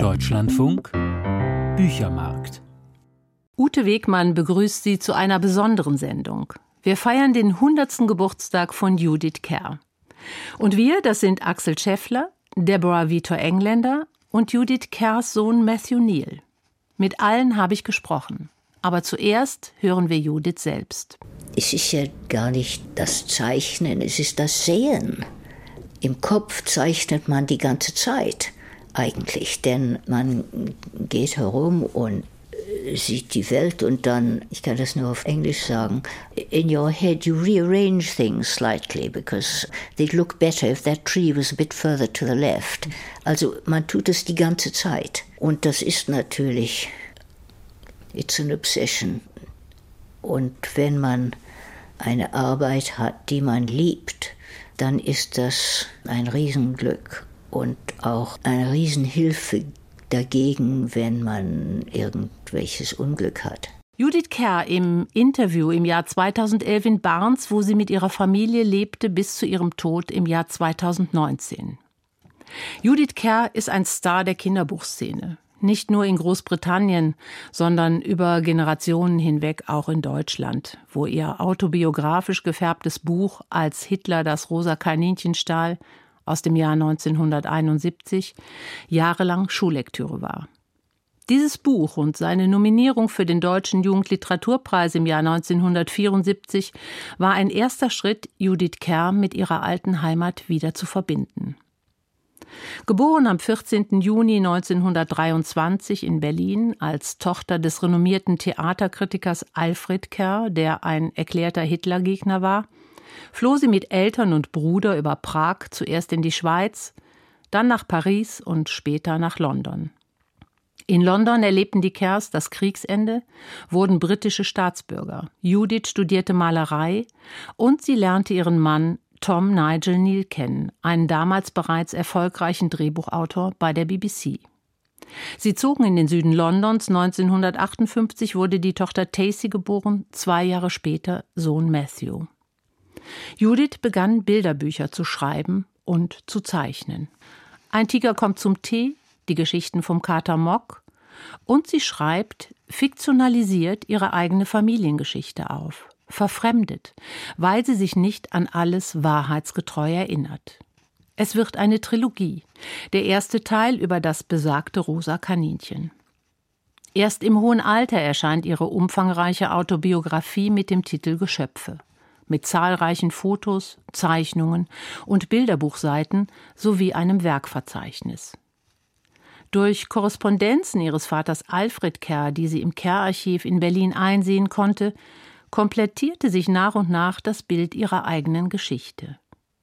Deutschlandfunk Büchermarkt. Ute Wegmann begrüßt Sie zu einer besonderen Sendung. Wir feiern den 100. Geburtstag von Judith Kerr. Und wir, das sind Axel Scheffler, Deborah Vitor Engländer und Judith Kerrs Sohn Matthew Neal. Mit allen habe ich gesprochen. Aber zuerst hören wir Judith selbst. Es ist ja gar nicht das Zeichnen, es ist das Sehen. Im Kopf zeichnet man die ganze Zeit eigentlich, denn man geht herum und sieht die Welt und dann, ich kann das nur auf Englisch sagen, in your head you rearrange things slightly because they'd look better if that tree was a bit further to the left. Also man tut es die ganze Zeit und das ist natürlich, it's an obsession. Und wenn man eine Arbeit hat, die man liebt, dann ist das ein Riesenglück und auch eine Riesenhilfe dagegen, wenn man irgendwelches Unglück hat. Judith Kerr im Interview im Jahr 2011 in Barnes, wo sie mit ihrer Familie lebte bis zu ihrem Tod im Jahr 2019. Judith Kerr ist ein Star der Kinderbuchszene. Nicht nur in Großbritannien, sondern über Generationen hinweg auch in Deutschland, wo ihr autobiografisch gefärbtes Buch Als Hitler das rosa Kaninchen stahl aus dem Jahr 1971 jahrelang Schullektüre war. Dieses Buch und seine Nominierung für den Deutschen Jugendliteraturpreis im Jahr 1974 war ein erster Schritt, Judith Kerr mit ihrer alten Heimat wieder zu verbinden. Geboren am 14. Juni 1923 in Berlin als Tochter des renommierten Theaterkritikers Alfred Kerr, der ein erklärter Hitlergegner war, floh sie mit Eltern und Bruder über Prag zuerst in die Schweiz, dann nach Paris und später nach London. In London erlebten die Kerrs das Kriegsende, wurden britische Staatsbürger. Judith studierte Malerei und sie lernte ihren Mann Tom Nigel Neal kennen, einen damals bereits erfolgreichen Drehbuchautor bei der BBC. Sie zogen in den Süden Londons. 1958 wurde die Tochter Tacy geboren, 2 Jahre später Sohn Matthew. Judith begann Bilderbücher zu schreiben und zu zeichnen. Ein Tiger kommt zum Tee, die Geschichten vom Kater Mock, und sie schreibt, fiktionalisiert ihre eigene Familiengeschichte auf. Verfremdet, weil sie sich nicht an alles wahrheitsgetreu erinnert. Es wird eine Trilogie, der erste Teil über das besagte rosa Kaninchen. Erst im hohen Alter erscheint ihre umfangreiche Autobiografie mit dem Titel Geschöpfe, mit zahlreichen Fotos, Zeichnungen und Bilderbuchseiten sowie einem Werkverzeichnis. Durch Korrespondenzen ihres Vaters Alfred Kerr, die sie im Kerr-Archiv in Berlin einsehen konnte, komplettierte sich nach und nach das Bild ihrer eigenen Geschichte.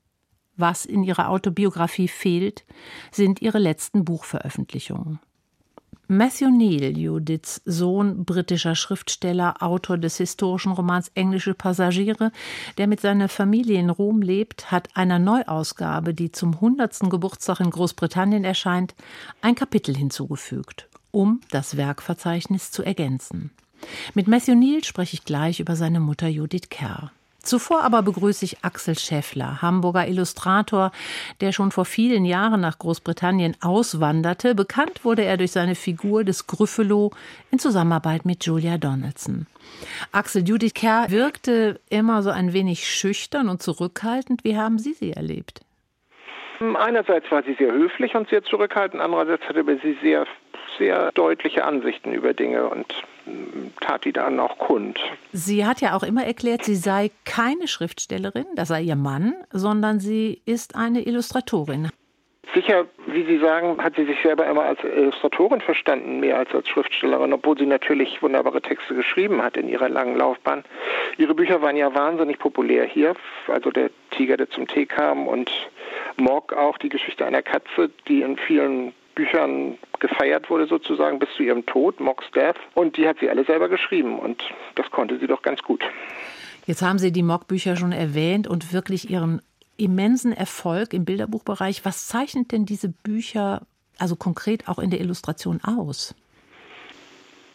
Was in ihrer Autobiografie fehlt, sind ihre letzten Buchveröffentlichungen. Matthew Neal, Judiths Sohn, britischer Schriftsteller, Autor des historischen Romans Englische Passagiere, der mit seiner Familie in Rom lebt, hat einer Neuausgabe, die zum 100. Geburtstag in Großbritannien erscheint, ein Kapitel hinzugefügt, um das Werkverzeichnis zu ergänzen. Mit Matthew Neal spreche ich gleich über seine Mutter Judith Kerr. Zuvor aber begrüße ich Axel Scheffler, Hamburger Illustrator, der schon vor vielen Jahren nach Großbritannien auswanderte. Bekannt wurde er durch seine Figur des Gryffalo in Zusammenarbeit mit Julia Donaldson. Axel, Judith Kerr wirkte immer so ein wenig schüchtern und zurückhaltend. Wie haben Sie sie erlebt? Einerseits war sie sehr höflich und sehr zurückhaltend, andererseits hatte sie sehr, sehr deutliche Ansichten über Dinge und tat die dann auch kund. Sie hat ja auch immer erklärt, sie sei keine Schriftstellerin, das sei ihr Mann, sondern sie ist eine Illustratorin. Sicher, wie Sie sagen, hat sie sich selber immer als Illustratorin verstanden, mehr als Schriftstellerin, obwohl sie natürlich wunderbare Texte geschrieben hat in ihrer langen Laufbahn. Ihre Bücher waren ja wahnsinnig populär hier, also der Tiger, der zum Tee kam, und Mock auch, die Geschichte einer Katze, die in vielen Büchern gefeiert wurde sozusagen bis zu ihrem Tod, Mock's Death, und die hat sie alle selber geschrieben und das konnte sie doch ganz gut. Jetzt haben Sie die Mock-Bücher schon erwähnt und wirklich ihren immensen Erfolg im Bilderbuchbereich. Was zeichnet denn diese Bücher also konkret auch in der Illustration aus? Ich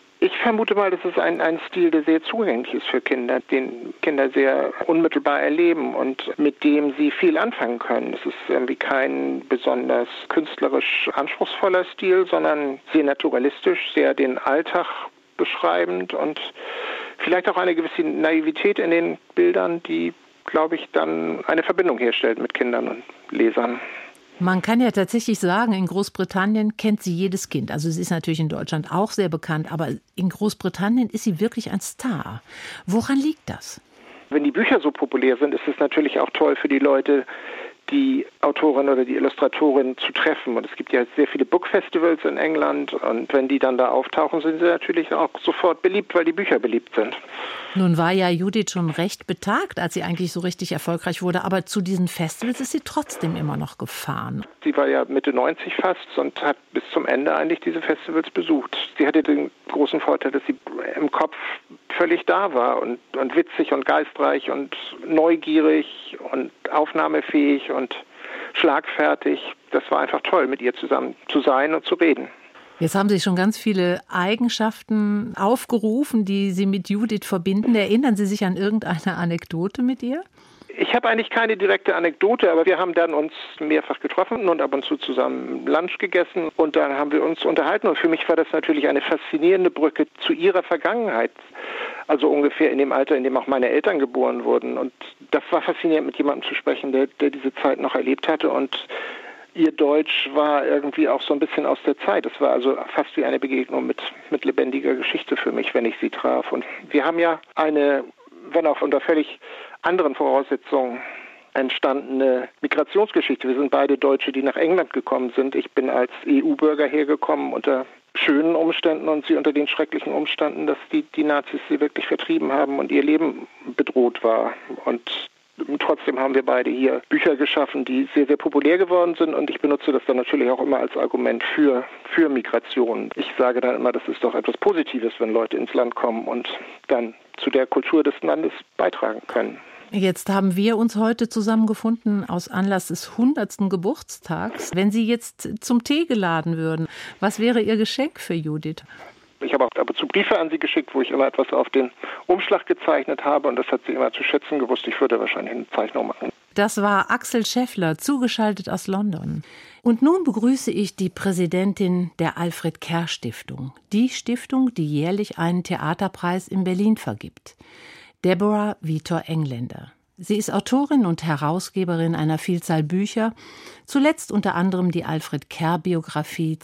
vermute mal, das ist ein Stil, der sehr zugänglich ist für Kinder, den Kinder sehr unmittelbar erleben und mit dem sie viel anfangen können. Es ist irgendwie kein besonders künstlerisch anspruchsvoller Stil, sondern sehr naturalistisch, sehr den Alltag beschreibend und vielleicht auch eine gewisse Naivität in den Bildern, die, glaube ich, dann eine Verbindung herstellt mit Kindern und Lesern. Man kann ja tatsächlich sagen, in Großbritannien kennt sie jedes Kind. Also sie ist natürlich in Deutschland auch sehr bekannt, aber in Großbritannien ist sie wirklich ein Star. Woran liegt das? Wenn die Bücher so populär sind, ist es natürlich auch toll für die Leute, die Autorin oder die Illustratorin zu treffen. Und es gibt ja sehr viele Bookfestivals in England und wenn die dann da auftauchen, sind sie natürlich auch sofort beliebt, weil die Bücher beliebt sind. Nun war ja Judith schon recht betagt, als sie eigentlich so richtig erfolgreich wurde, aber zu diesen Festivals ist sie trotzdem immer noch gefahren. Sie war ja Mitte 90 fast und hat bis zum Ende eigentlich diese Festivals besucht. Sie hatte den großen Vorteil, dass sie im Kopf völlig da war und witzig und geistreich und neugierig und aufnahmefähig und schlagfertig. Das war einfach toll, mit ihr zusammen zu sein und zu reden. Jetzt haben Sie schon ganz viele Eigenschaften aufgerufen, die Sie mit Judith verbinden. Erinnern Sie sich an irgendeine Anekdote mit ihr? Ich habe eigentlich keine direkte Anekdote, aber wir haben dann uns mehrfach getroffen und ab und zu zusammen Lunch gegessen und dann haben wir uns unterhalten und für mich war das natürlich eine faszinierende Brücke zu ihrer Vergangenheit, also ungefähr in dem Alter, in dem auch meine Eltern geboren wurden und das war faszinierend, mit jemandem zu sprechen, der diese Zeit noch erlebt hatte und ihr Deutsch war irgendwie auch so ein bisschen aus der Zeit. Es war also fast wie eine Begegnung mit lebendiger Geschichte für mich, wenn ich sie traf und wir haben ja eine, wenn auch unter völlig anderen Voraussetzungen entstandene Migrationsgeschichte. Wir sind beide Deutsche, die nach England gekommen sind. Ich bin als EU-Bürger hergekommen unter schönen Umständen und sie unter den schrecklichen Umständen, dass die Nazis sie wirklich vertrieben haben und ihr Leben bedroht war. Und trotzdem haben wir beide hier Bücher geschaffen, die sehr, sehr populär geworden sind und ich benutze das dann natürlich auch immer als Argument für Migration. Ich sage dann immer, das ist doch etwas Positives, wenn Leute ins Land kommen und dann zu der Kultur des Landes beitragen können. Jetzt haben wir uns heute zusammengefunden aus Anlass des 100. Geburtstags. Wenn Sie jetzt zum Tee geladen würden, was wäre Ihr Geschenk für Judith? Ich habe auch ab und zu Briefe an sie geschickt, wo ich immer etwas auf den Umschlag gezeichnet habe und das hat sie immer zu schätzen gewusst. Ich würde wahrscheinlich eine Zeichnung machen. Das war Axel Scheffler, zugeschaltet aus London. Und nun begrüße ich die Präsidentin der Alfred Kerr Stiftung. Die Stiftung, die jährlich einen Theaterpreis in Berlin vergibt. Deborah Vitor Engländer. Sie ist Autorin und Herausgeberin einer Vielzahl Bücher, zuletzt unter anderem die Alfred Kerr-Biografie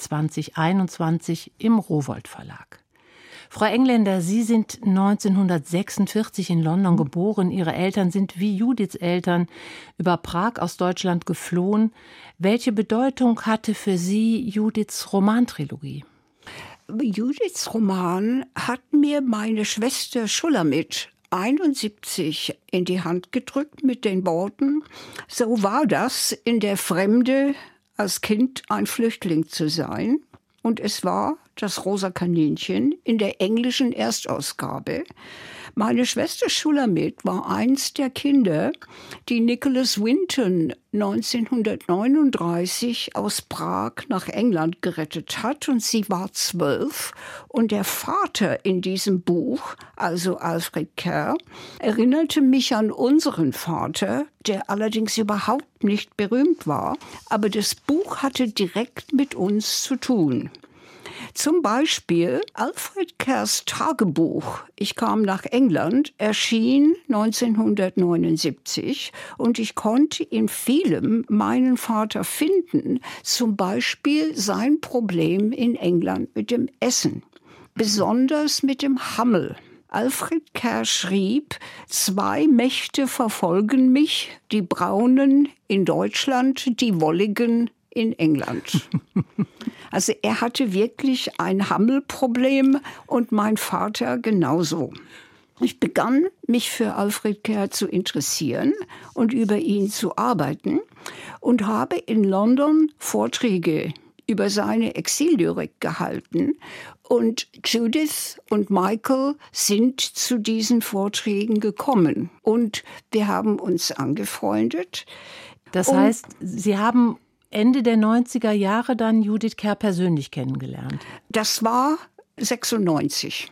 2021 im Rowohlt Verlag. Frau Engländer, Sie sind 1946 in London geboren. Ihre Eltern sind wie Judiths Eltern über Prag aus Deutschland geflohen. Welche Bedeutung hatte für Sie Judiths Romantrilogie? Judiths Roman hat mir meine Schwester Schulamit 71 in die Hand gedrückt mit den Worten: So war das, in der Fremde als Kind ein Flüchtling zu sein. Und es war das Rosa Kaninchen in der englischen Erstausgabe. Meine Schwester Schulamit war eins der Kinder, die Nicholas Winton 1939 aus Prag nach England gerettet hat. Und sie war 12. Und der Vater in diesem Buch, also Alfred Kerr, erinnerte mich an unseren Vater, der allerdings überhaupt nicht berühmt war. Aber das Buch hatte direkt mit uns zu tun. Zum Beispiel Alfred Kerrs Tagebuch. Ich kam nach England, erschien 1979 und ich konnte in vielem meinen Vater finden. Zum Beispiel sein Problem in England mit dem Essen, besonders mit dem Hammel. Alfred Kerr schrieb: 2 Mächte verfolgen mich, die Braunen in Deutschland, die Wolligen in England. Also er hatte wirklich ein Hammelproblem und mein Vater genauso. Ich begann, mich für Alfred Kerr zu interessieren und über ihn zu arbeiten und habe in London Vorträge über seine Exillyrik gehalten. Und Judith und Michael sind zu diesen Vorträgen gekommen. Und wir haben uns angefreundet. Das heißt, Sie haben Ende der 90er Jahre dann Judith Kerr persönlich kennengelernt? Das war 96.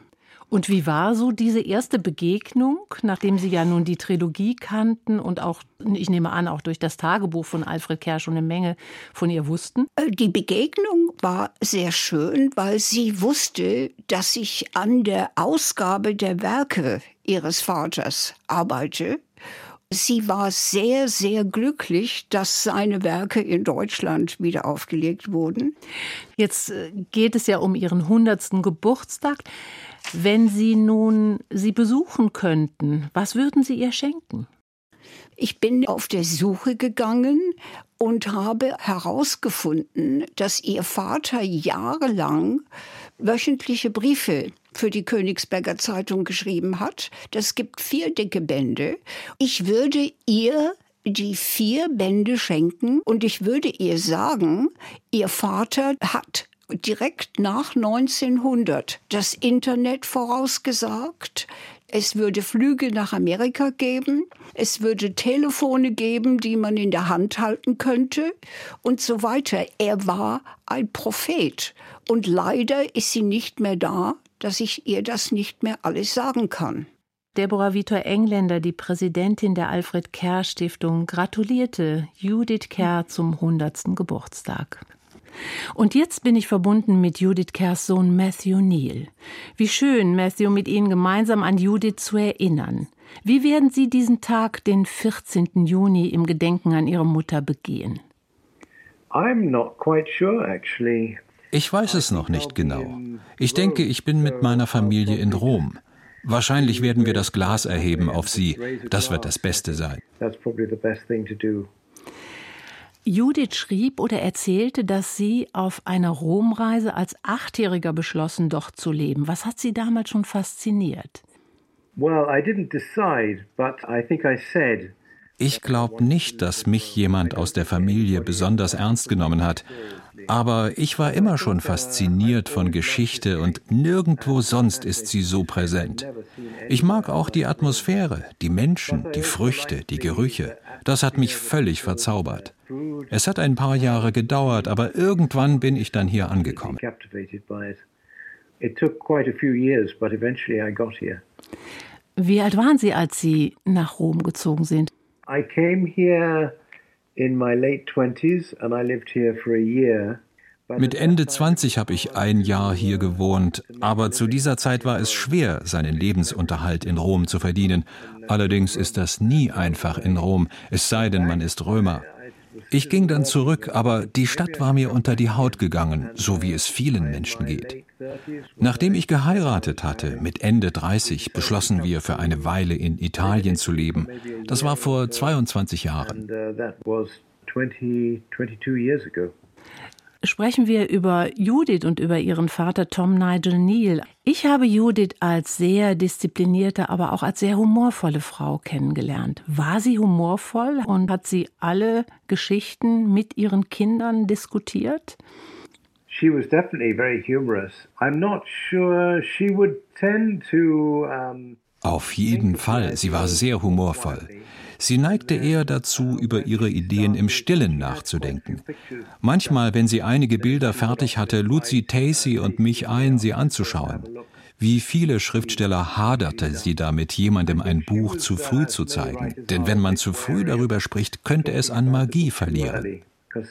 Und wie war so diese erste Begegnung, nachdem Sie ja nun die Trilogie kannten und auch, ich nehme an, auch durch das Tagebuch von Alfred Kerr schon eine Menge von ihr wussten? Die Begegnung war sehr schön, weil sie wusste, dass ich an der Ausgabe der Werke ihres Vaters arbeite. Sie war sehr, sehr glücklich, dass seine Werke in Deutschland wieder aufgelegt wurden. Jetzt geht es ja um Ihren 100. Geburtstag. Wenn Sie nun sie besuchen könnten, was würden Sie ihr schenken? Ich bin auf der Suche gegangen und habe herausgefunden, dass ihr Vater jahrelang wöchentliche Briefe für die Königsberger Zeitung geschrieben hat. Das gibt 4 dicke Bände. Ich würde ihr die 4 Bände schenken und ich würde ihr sagen, ihr Vater hat direkt nach 1900 das Internet vorausgesagt. Es würde Flüge nach Amerika geben. Es würde Telefone geben, die man in der Hand halten könnte und so weiter. Er war ein Prophet. Und leider ist sie nicht mehr da, dass ich ihr das nicht mehr alles sagen kann. Deborah Vitor-Engländer, die Präsidentin der Alfred Kerr Stiftung, gratulierte Judith Kerr zum 100. Geburtstag. Und jetzt bin ich verbunden mit Judith Kerrs Sohn Matthew Neal. Wie schön, Matthew, mit Ihnen gemeinsam an Judith zu erinnern. Wie werden Sie diesen Tag, den 14. Juni, im Gedenken an Ihre Mutter begehen? Ich weiß es noch nicht genau. Ich denke, ich bin mit meiner Familie in Rom. Wahrscheinlich werden wir das Glas erheben auf sie. Das wird das Beste sein. Judith schrieb oder erzählte, dass sie auf einer Romreise als 8-Jähriger beschlossen, dort zu leben. Was hat Sie damals schon fasziniert? Ich glaube nicht, dass mich jemand aus der Familie besonders ernst genommen hat. Aber ich war immer schon fasziniert von Geschichte und nirgendwo sonst ist sie so präsent. Ich mag auch die Atmosphäre, die Menschen, die Früchte, die Gerüche. Das hat mich völlig verzaubert. Es hat ein paar Jahre gedauert, aber irgendwann bin ich dann hier angekommen. Wie alt waren Sie, als Sie nach Rom gezogen sind? I came here in my late 20s and I lived here for a year. Mit Ende 20 habe ich ein Jahr hier gewohnt, aber zu dieser Zeit war es schwer, seinen Lebensunterhalt in Rom zu verdienen. Allerdings ist das nie einfach in Rom, es sei denn, man ist Römer. Ich ging dann zurück, aber die Stadt war mir unter die Haut gegangen, so wie es vielen Menschen geht. Nachdem ich geheiratet hatte, mit Ende 30, beschlossen wir, für eine Weile in Italien zu leben. Das war vor 22 Jahren. Sprechen wir über Judith und über ihren Vater Tom Nigel Neal. Ich habe Judith als sehr disziplinierte, aber auch als sehr humorvolle Frau kennengelernt. War sie humorvoll und hat sie alle Geschichten mit ihren Kindern diskutiert? She was definitely very humorous. I'm not sure she would tend to Auf jeden Fall, sie war sehr humorvoll. Sie neigte eher dazu, über ihre Ideen im Stillen nachzudenken. Manchmal, wenn sie einige Bilder fertig hatte, lud sie Tacy und mich ein, sie anzuschauen. Wie viele Schriftsteller haderte sie damit, jemandem ein Buch zu früh zu zeigen. Denn wenn man zu früh darüber spricht, könnte es an Magie verlieren.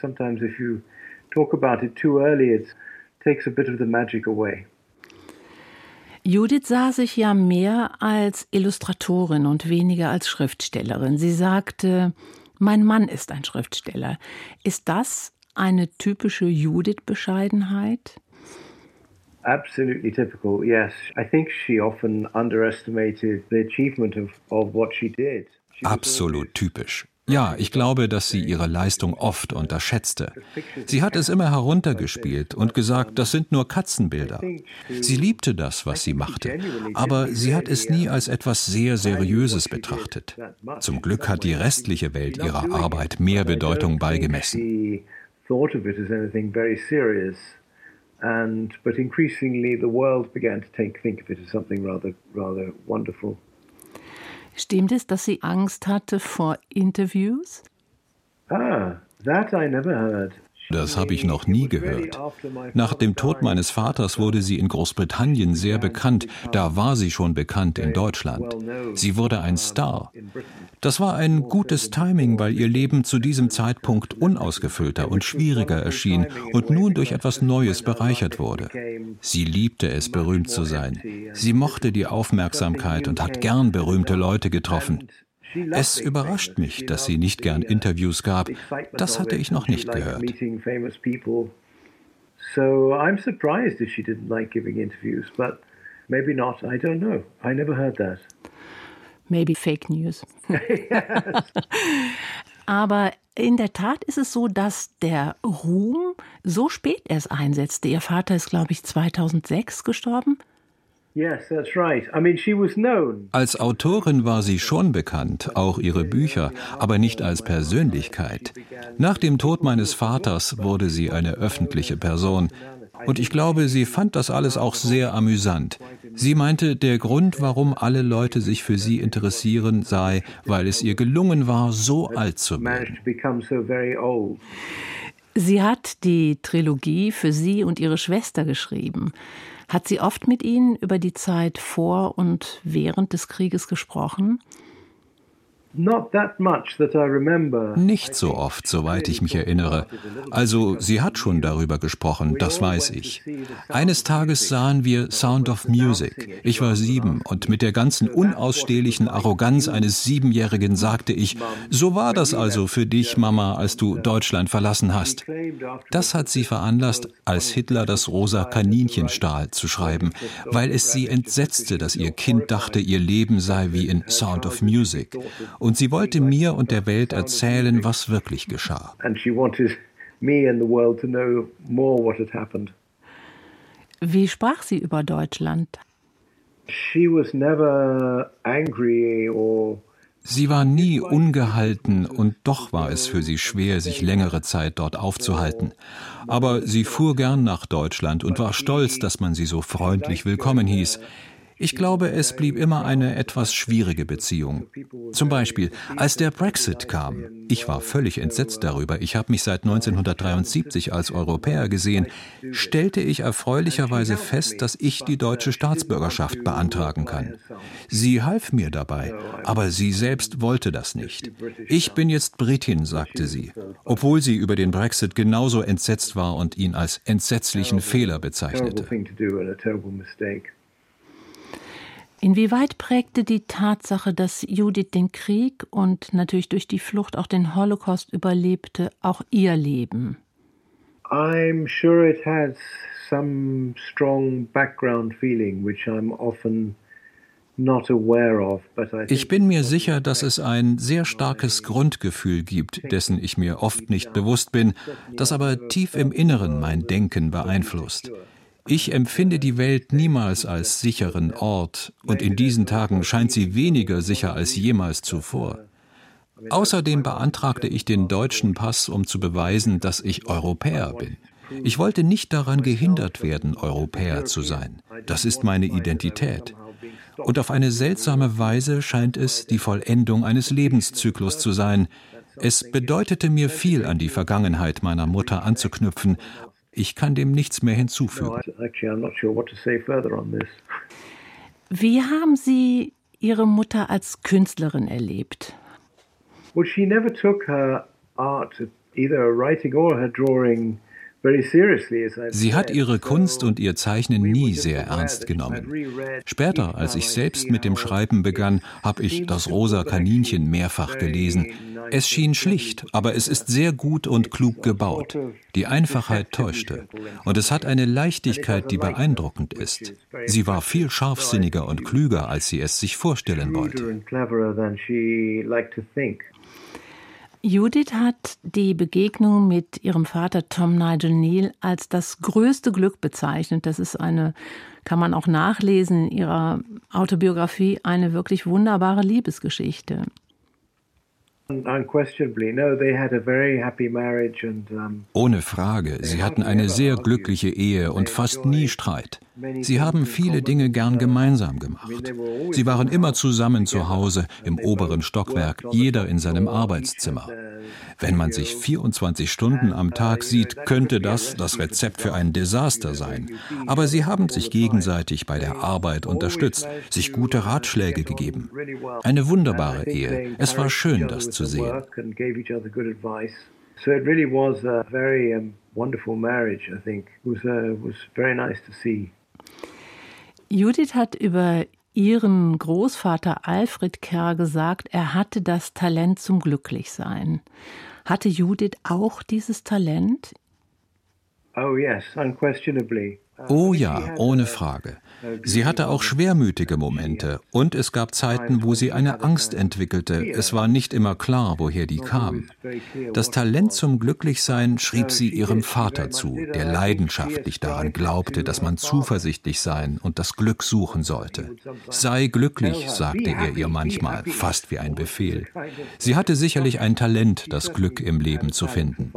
Judith sah sich ja mehr als Illustratorin und weniger als Schriftstellerin. Sie sagte, mein Mann ist ein Schriftsteller. Ist das eine typische Judith-Bescheidenheit? Absolutely typical, yes. I think she often underestimated the achievement of what she did. Absolut typisch. Ja, ich glaube, dass sie ihre Leistung oft unterschätzte. Sie hat es immer heruntergespielt und gesagt, das sind nur Katzenbilder. Sie liebte das, was sie machte, aber sie hat es nie als etwas sehr Seriöses betrachtet. Zum Glück hat die restliche Welt ihrer Arbeit mehr Bedeutung beigemessen. But increasingly the world began to think of it as something rather wonderful. Stimmt es, dass sie Angst hatte vor Interviews? That I never heard. Das habe ich noch nie gehört. Nach dem Tod meines Vaters wurde sie in Großbritannien sehr bekannt. Da war sie schon bekannt in Deutschland. Sie wurde ein Star. Das war ein gutes Timing, weil ihr Leben zu diesem Zeitpunkt unausgefüllter und schwieriger erschien und nun durch etwas Neues bereichert wurde. Sie liebte es, berühmt zu sein. Sie mochte die Aufmerksamkeit und hat gern berühmte Leute getroffen. Es überrascht mich, dass sie nicht gern Interviews gab. Das hatte ich noch nicht gehört. So I'm surprised if she didn't like giving interviews, but maybe not. I don't know. I never heard that. Maybe fake news. Aber in der Tat ist es so, dass der Ruhm so spät erst einsetzte. Ihr Vater ist, glaube ich, 2006 gestorben. Yes, that's right. I mean, she was known. Als Autorin war sie schon bekannt, auch ihre Bücher, aber nicht als Persönlichkeit. Nach dem Tod meines Vaters wurde sie eine öffentliche Person. Und ich glaube, sie fand das alles auch sehr amüsant. Sie meinte, der Grund, warum alle Leute sich für sie interessieren, sei, weil es ihr gelungen war, so alt zu werden. Sie hat die Trilogie für sie und ihre Schwester geschrieben. Hat sie oft mit Ihnen über die Zeit vor und während des Krieges gesprochen? Nicht so oft, soweit ich mich erinnere. Also, sie hat schon darüber gesprochen, das weiß ich. Eines Tages sahen wir Sound of Music. Ich war 7 und mit der ganzen unausstehlichen Arroganz eines 7-Jährigen sagte ich, so war das also für dich, Mama, als du Deutschland verlassen hast. Das hat sie veranlasst, als Hitler das rosa Kaninchen stahl, zu schreiben, weil es sie entsetzte, dass ihr Kind dachte, ihr Leben sei wie in Sound of Music. Und sie wollte mir und der Welt erzählen, was wirklich geschah. Wie sprach sie über Deutschland? Sie war nie ungehalten und doch war es für sie schwer, sich längere Zeit dort aufzuhalten. Aber sie fuhr gern nach Deutschland und war stolz, dass man sie so freundlich willkommen hieß. Ich glaube, es blieb immer eine etwas schwierige Beziehung. Zum Beispiel, als der Brexit kam. Ich war völlig entsetzt darüber. Ich habe mich seit 1973 als Europäer gesehen. Stellte ich erfreulicherweise fest, dass ich die deutsche Staatsbürgerschaft beantragen kann. Sie half mir dabei, aber sie selbst wollte das nicht. Ich bin jetzt Britin, sagte sie, obwohl sie über den Brexit genauso entsetzt war und ihn als entsetzlichen Fehler bezeichnete. Inwieweit prägte die Tatsache, dass Judith den Krieg und natürlich durch die Flucht auch den Holocaust überlebte, auch ihr Leben? I'm sure it has some strong background feeling, which I'm often not aware of. Ich bin mir sicher, dass es ein sehr starkes Grundgefühl gibt, dessen ich mir oft nicht bewusst bin, das aber tief im Inneren mein Denken beeinflusst. Ich empfinde die Welt niemals als sicheren Ort und in diesen Tagen scheint sie weniger sicher als jemals zuvor. Außerdem beantragte ich den deutschen Pass, um zu beweisen, dass ich Europäer bin. Ich wollte nicht daran gehindert werden, Europäer zu sein. Das ist meine Identität. Und auf eine seltsame Weise scheint es die Vollendung eines Lebenszyklus zu sein. Es bedeutete mir viel, an die Vergangenheit meiner Mutter anzuknüpfen. Ich kann dem nichts mehr hinzufügen. Wie haben Sie Ihre Mutter als Künstlerin erlebt? Well, she never took her art, either her writing or her drawing, very seriously. Sie hat ihre Kunst und ihr Zeichnen nie sehr ernst genommen. Später, als ich selbst mit dem Schreiben begann, habe ich das rosa Kaninchen mehrfach gelesen. Es schien schlicht, aber es ist sehr gut und klug gebaut. Die Einfachheit täuschte. Und es hat eine Leichtigkeit, die beeindruckend ist. Sie war viel scharfsinniger und klüger, als sie es sich vorstellen wollte. Judith hat die Begegnung mit ihrem Vater Tom Nigel Neal als das größte Glück bezeichnet. Das ist kann man auch nachlesen in ihrer Autobiografie, eine wirklich wunderbare Liebesgeschichte. Ohne Frage, sie hatten eine sehr glückliche Ehe und fast nie Streit. Sie haben viele Dinge gern gemeinsam gemacht. Sie waren immer zusammen zu Hause, im oberen Stockwerk, jeder in seinem Arbeitszimmer. Wenn man sich 24 Stunden am Tag sieht, könnte das Rezept für ein Desaster sein. Aber sie haben sich gegenseitig bei der Arbeit unterstützt, sich gute Ratschläge gegeben. Eine wunderbare Ehe. Es war schön, das zu sehen. So it really was a very wonderful marriage, I think. It was very nice to see. Judith hat über ihren Großvater Alfred Kerr gesagt, er hatte das Talent zum Glücklichsein. Hatte Judith auch dieses Talent? Oh yes, unquestionably. Oh ja, ohne Frage. Sie hatte auch schwermütige Momente und es gab Zeiten, wo sie eine Angst entwickelte. Es war nicht immer klar, woher die kam. Das Talent zum Glücklichsein schrieb sie ihrem Vater zu, der leidenschaftlich daran glaubte, dass man zuversichtlich sein und das Glück suchen sollte. Sei glücklich, sagte er ihr manchmal, fast wie ein Befehl. Sie hatte sicherlich ein Talent, das Glück im Leben zu finden.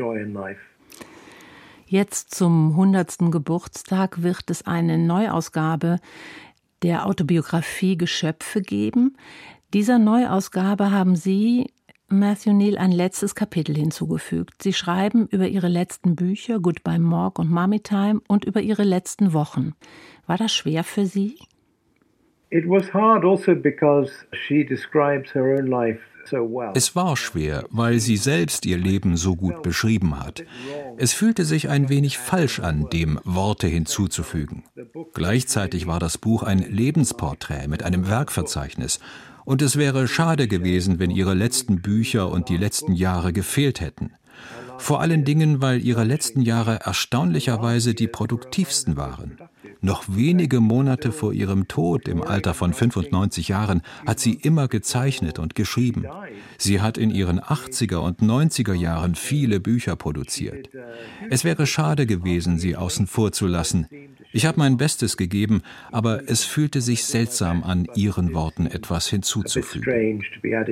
Jetzt zum 100. Geburtstag wird es eine Neuausgabe der Autobiografie Geschöpfe geben. Dieser Neuausgabe haben Sie, Matthew Neal, ein letztes Kapitel hinzugefügt. Sie schreiben über Ihre letzten Bücher, Goodbye Morgue und Mummy Time, und über Ihre letzten Wochen. War das schwer für Sie? It was hard also because she describes her own life. Es war schwer, weil sie selbst ihr Leben so gut beschrieben hat. Es fühlte sich ein wenig falsch an, dem Worte hinzuzufügen. Gleichzeitig war das Buch ein Lebensporträt mit einem Werkverzeichnis. Und es wäre schade gewesen, wenn ihre letzten Bücher und die letzten Jahre gefehlt hätten. Vor allen Dingen, weil ihre letzten Jahre erstaunlicherweise die produktivsten waren. Noch wenige Monate vor ihrem Tod im Alter von 95 Jahren hat sie immer gezeichnet und geschrieben. Sie hat in ihren 80er und 90er Jahren viele Bücher produziert. Es wäre schade gewesen, sie außen vor zu lassen. Ich habe mein Bestes gegeben, aber es fühlte sich seltsam an, ihren Worten etwas hinzuzufügen.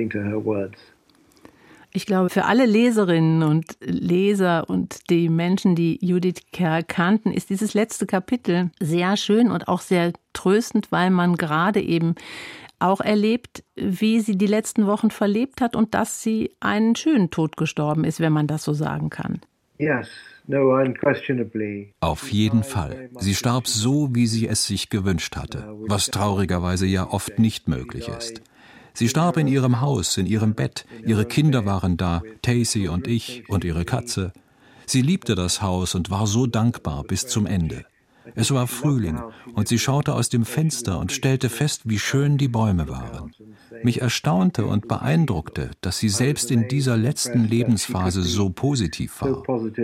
Ich glaube, für alle Leserinnen und Leser und die Menschen, die Judith Kerr kannten, ist dieses letzte Kapitel sehr schön und auch sehr tröstend, weil man gerade eben auch erlebt, wie sie die letzten Wochen verlebt hat und dass sie einen schönen Tod gestorben ist, wenn man das so sagen kann. Yes. No, unquestionably. Auf jeden Fall. Sie starb so, wie sie es sich gewünscht hatte, was traurigerweise ja oft nicht möglich ist. Sie starb in ihrem Haus, in ihrem Bett. Ihre Kinder waren da, Tacy und ich und ihre Katze. Sie liebte das Haus und war so dankbar bis zum Ende. Es war Frühling und sie schaute aus dem Fenster und stellte fest, wie schön die Bäume waren. Mich erstaunte und beeindruckte, dass sie selbst in dieser letzten Lebensphase so positiv war.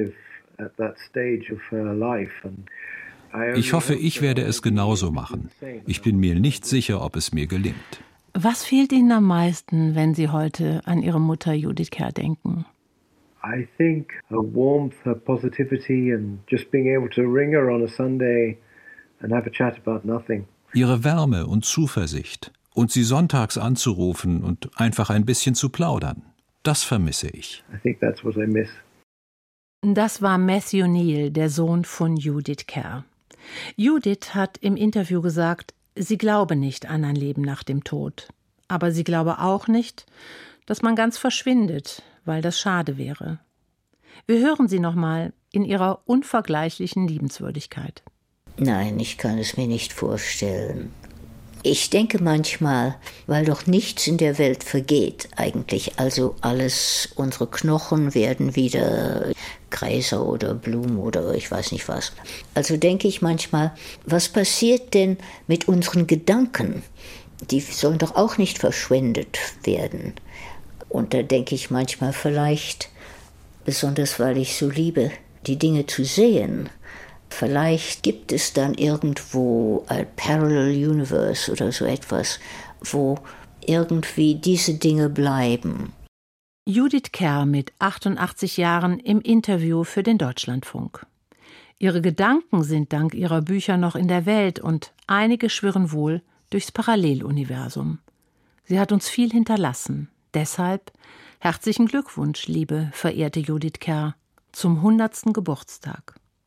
Ich hoffe, ich werde es genauso machen. Ich bin mir nicht sicher, ob es mir gelingt. Was fehlt Ihnen am meisten, wenn Sie heute an Ihre Mutter Judith Kerr denken? I think her warmth, her positivity and just being able to ring her on a Sunday and have a chat about nothing. Ihre Wärme und Zuversicht und sie sonntags anzurufen und einfach ein bisschen zu plaudern. Das vermisse ich. I think that's what I miss. Das war Matthew Neal, der Sohn von Judith Kerr. Judith hat im Interview gesagt, sie glaube nicht an ein Leben nach dem Tod. Aber sie glaube auch nicht, dass man ganz verschwindet, weil das schade wäre. Wir hören sie nochmal in ihrer unvergleichlichen Liebenswürdigkeit. Nein, ich kann es mir nicht vorstellen. Ich denke manchmal, weil doch nichts in der Welt vergeht eigentlich. Also alles, unsere Knochen werden wieder Gräser oder Blumen oder ich weiß nicht was. Also denke ich manchmal, was passiert denn mit unseren Gedanken? Die sollen doch auch nicht verschwendet werden. Und da denke ich manchmal vielleicht, besonders weil ich so liebe, die Dinge zu sehen, vielleicht gibt es dann irgendwo ein Parallel Universe oder so etwas, wo irgendwie diese Dinge bleiben. Judith Kerr mit 88 Jahren im Interview für den Deutschlandfunk. Ihre Gedanken sind dank ihrer Bücher noch in der Welt und einige schwirren wohl durchs Paralleluniversum. Sie hat uns viel hinterlassen. Deshalb herzlichen Glückwunsch, liebe verehrte Judith Kerr, zum 100. Geburtstag.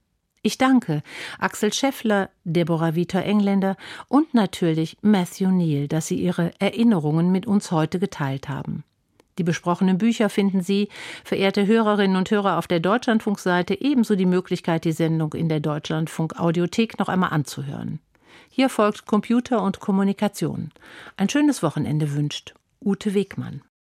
Ich danke Axel Scheffler, Deborah Vitor-Engländer und natürlich Matthew Neal, dass sie ihre Erinnerungen mit uns heute geteilt haben. Die besprochenen Bücher finden Sie, verehrte Hörerinnen und Hörer, auf der Deutschlandfunk-Seite, ebenso die Möglichkeit, die Sendung in der Deutschlandfunk-Audiothek noch einmal anzuhören. Hier folgt Computer und Kommunikation. Ein schönes Wochenende wünscht Ute Wegmann.